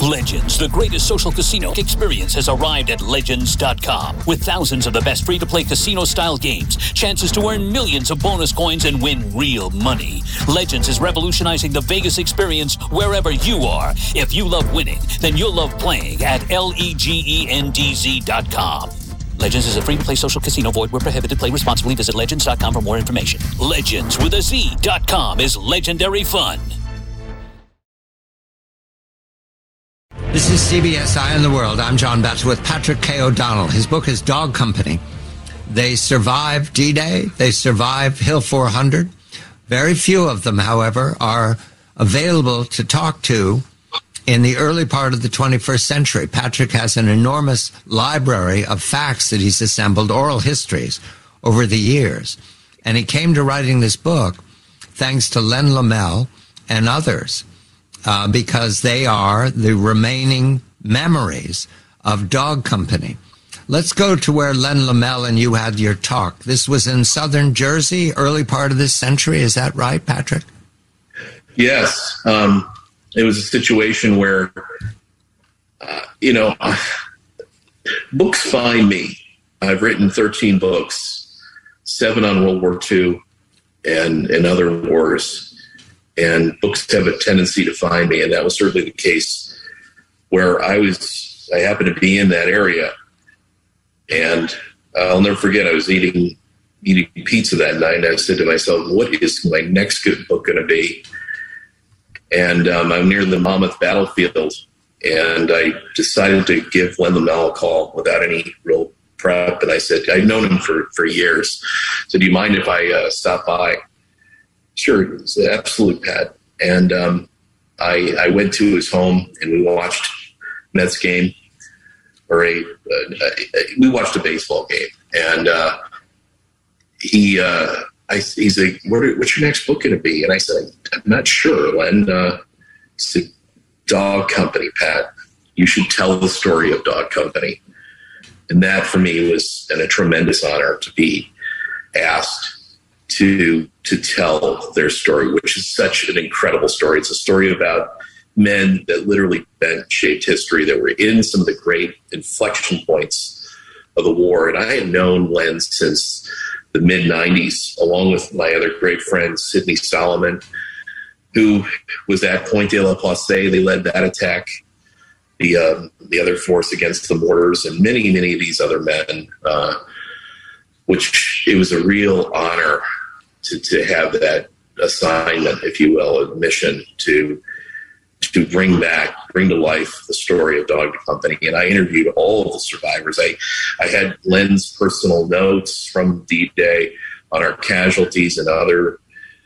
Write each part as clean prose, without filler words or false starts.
Legends, the greatest social casino experience, has arrived at Legends.com. With thousands of the best free-to-play casino-style games, chances to earn millions of bonus coins and win real money. Legends is revolutionizing the Vegas experience wherever you are. If you love winning, then you'll love playing at LEGENDZ.com. Legends is a free-to-play social casino. Void where prohibited. Play responsibly. Visit Legends.com for more information. Legends with a Z.com is legendary fun. This is CBS Eye on the World. I'm John Batchelor with Patrick K. O'Donnell. His book is Dog Company. They survived D-Day. They survived Hill 400. Very few of them, however, are available to talk to in the early part of the 21st century. Patrick has an enormous library of facts that he's assembled, oral histories, over the years. And he came to writing this book thanks to Len Lemel and others, because they are the remaining memories of Dog Company. Let's go to where Len Lemel and you had your talk. This was in southern Jersey, early part of this century. Is that right, Patrick? Yes. It was a situation where, books find me. I've written 13 books, 7 on World War II and other wars. And books have a tendency to find me. And that was certainly the case where I happened to be in that area. And I'll never forget, I was eating pizza that night. And I said to myself, what is my next good book going to be? And I'm near the Monmouth battlefield, and I decided to give Len Lemel a call without any real prep. And I said, I've known him for years. So do you mind if I stop by? Sure, it's an absolute pet. And I went to his home, and we watched Mets game, we watched a baseball game. And he's like, what's your next book going to be? And I said, I'm not sure, Len. He said, Dog Company, Pat. You should tell the story of Dog Company. And that for me was a tremendous honor to be asked to tell their story, which is such an incredible story. It's a story about men that literally shaped history, that were in some of the great inflection points of the war. And I had known Len since the mid-'90s, along with my other great friend, Sidney Solomon, who was at Point de la Place. They led that attack, the other force against the mortars, and many, many of these other men, which it was a real honor to have that assignment, if you will, a mission to bring to life the story of Dog Company. And I interviewed all of the survivors. I had Len's personal notes from D-Day on our casualties and other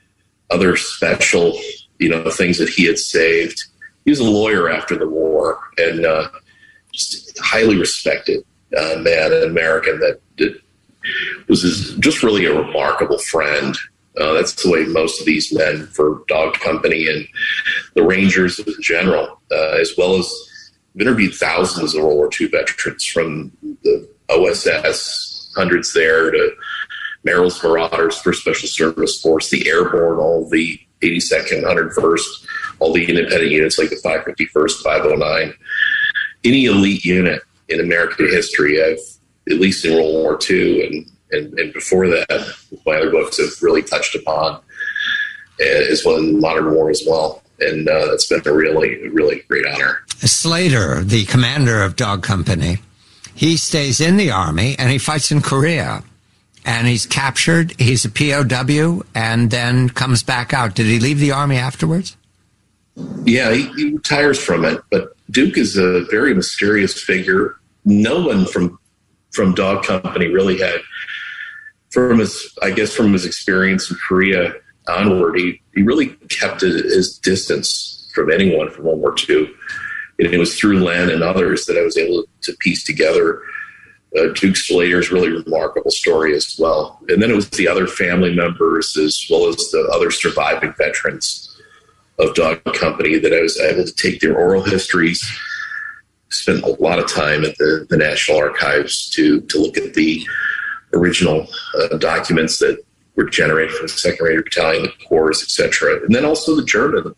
special, things that he had saved. He was a lawyer after the war, and just highly respected man, an American that was just really a remarkable friend. That's the way most of these men for Dog Company and the Rangers in general, as well as I've interviewed thousands of World War II veterans, from the OSS, hundreds there, to Merrill's Marauders, First Special Service Force, the Airborne, all the 82nd, 101st, all the independent units like the 551st, 509. Any elite unit in American history, I've, at least in World War II and before that, my other books have really touched upon, as well in the modern war as well. And that's been a really, really great honor. Slater, the commander of Dog Company, he stays in the Army and he fights in Korea. And he's captured, he's a POW, and then comes back out. Did he leave the Army afterwards? Yeah, he retires from it. But Duke is a very mysterious figure. No one from Dog Company really had, from his experience in Korea onward, he really kept his distance from anyone from World War II. And it was through Len and others that I was able to piece together Duke Slater's really remarkable story as well. And then it was the other family members, as well as the other surviving veterans of Dog Company, that I was able to take their oral histories, spent a lot of time at the National Archives to look at the original documents that were generated from the 2nd Raider Battalion, the corps, etc. And then also the German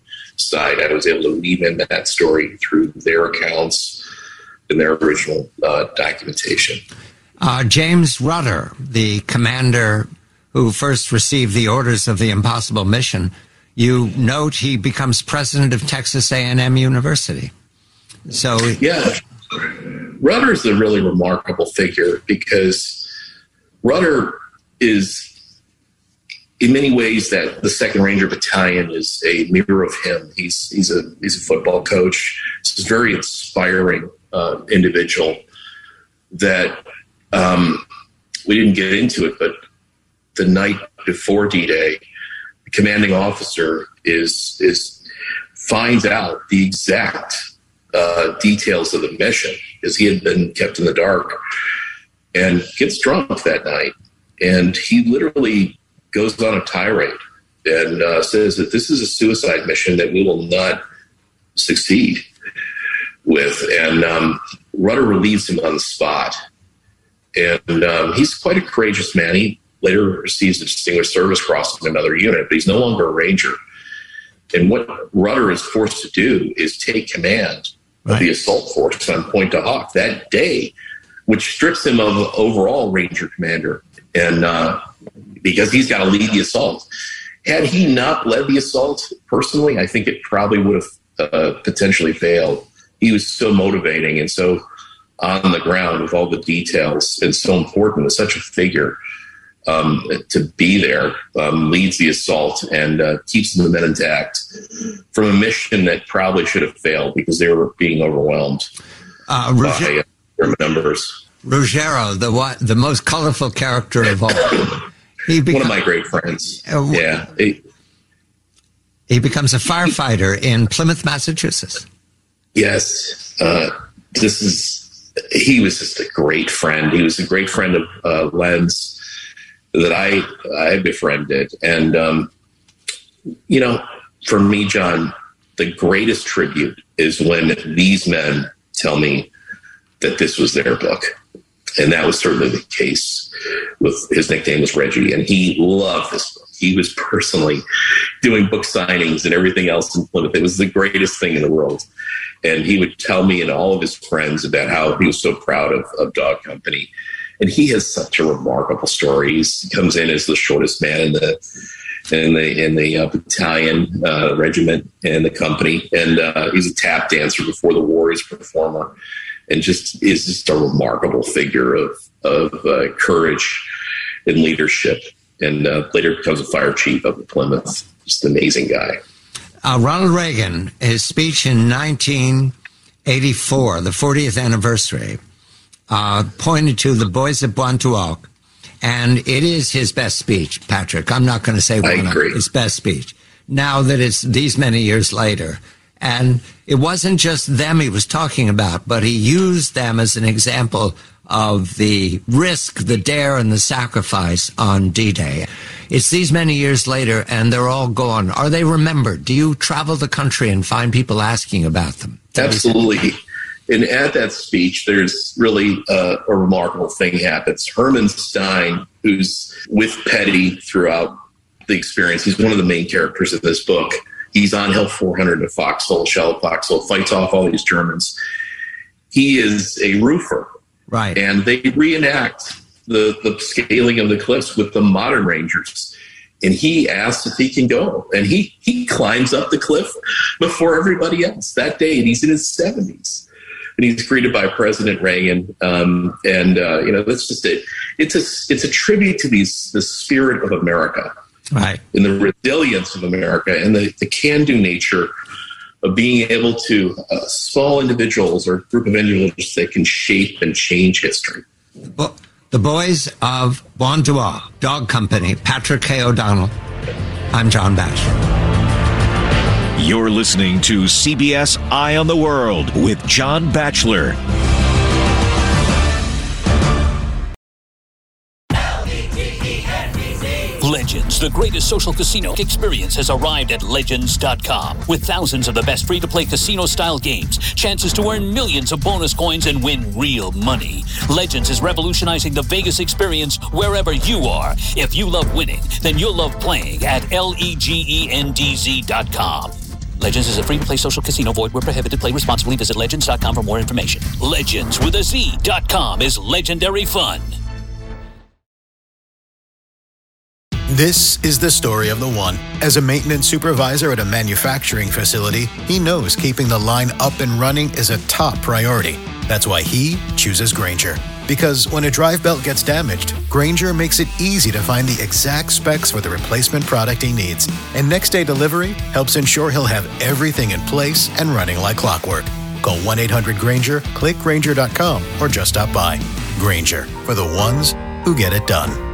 side. I was able to weave in that story through their accounts and their original documentation. James Rutter, the commander who first received the orders of the Impossible Mission, you note he becomes president of Texas A&M University. So, yeah, Rutter is a really remarkable figure because Rutter is, in many ways, that the 2nd Ranger Battalion is a mirror of him. He's a football coach. He's a very inspiring individual that we didn't get into it, but the night before D-Day, the commanding officer finds out the exact details of the mission because he had been kept in the dark, and gets drunk that night. And he literally goes on a tirade and says that this is a suicide mission that we will not succeed with. And Rutter relieves him on the spot. And he's quite a courageous man. He later receives the Distinguished Service Cross in another unit, but he's no longer a Ranger. And what Rutter is forced to do is take command of the assault force on Pointe du Hoc that day, which strips him of overall Ranger commander. And because he's got to lead the assault. Had he not led the assault personally, I think it probably would have potentially failed. He was so motivating and so on the ground with all the details, and so important as such a figure to be there, leads the assault and keeps the men intact from a mission that probably should have failed because they were being overwhelmed by their numbers. Ruggiero, the most colorful character of all. One of my great friends. He becomes a firefighter in Plymouth, Massachusetts. Yes. He was just a great friend. He was a great friend of Len's that I befriended. And, for me, John, the greatest tribute is when these men tell me that this was their book. And that was certainly the case with his nickname was Reggie. And he loved this book. He was personally doing book signings and everything else in Plymouth. It was the greatest thing in the world. And he would tell me and all of his friends about how he was so proud of Dog Company. And he has such a remarkable story. He comes in as the shortest man in the battalion, regiment, and the company. And he's a tap dancer before the war. He's a performer. And is just a remarkable figure of courage and leadership. And later becomes a fire chief up at Plymouth. Just an amazing guy. Ronald Reagan, his speech in 1984, the 40th anniversary, pointed to the boys at Pointe du Hoc, and it is his best speech, Patrick. I'm not going to say his best speech. Now that it's these many years later, and it wasn't just them he was talking about, but he used them as an example of the risk, the dare, and the sacrifice on D-Day. It's these many years later, and they're all gone. Are they remembered? Do you travel the country and find people asking about them? Absolutely. And at that speech, there's really a remarkable thing happens. Herman Stein, who's with Petty throughout the experience, he's one of the main characters of this book. He's on Hill 400 at Foxhole, Shell Foxhole, fights off all these Germans. He is a roofer. Right. And they reenact the scaling of the cliffs with the modern Rangers. And he asks if he can go. And he climbs up the cliff before everybody else that day. And he's in his 70s. And he's greeted by President Reagan. That's just it. It's a tribute to the spirit of America. Right. And the resilience of America and the can-do nature of being able to small individuals or group of individuals that can shape and change history. Well, the boys of Pointe du Hoc, Dog Company, Patrick K. O'Donnell. I'm John Batchelor. You're listening to CBS Eye on the World with John Batchelor. Legends, the greatest social casino experience, has arrived at Legends.com. With thousands of the best free-to-play casino-style games, chances to earn millions of bonus coins and win real money. Legends is revolutionizing the Vegas experience wherever you are. If you love winning, then you'll love playing at LEGENDZ.com. Legends is a free-to-play social casino. Void where prohibited. Play responsibly. Visit Legends.com for more information. Legends with a Z.com is legendary fun. This is the story of the one. As a maintenance supervisor at a manufacturing facility, he knows keeping the line up and running is a top priority. That's why he chooses Grainger. Because when a drive belt gets damaged, Grainger makes it easy to find the exact specs for the replacement product he needs. And next-day delivery helps ensure he'll have everything in place and running like clockwork. Call 1-800-GRAINGER, click Grainger.com, or just stop by. Grainger, for the ones who get it done.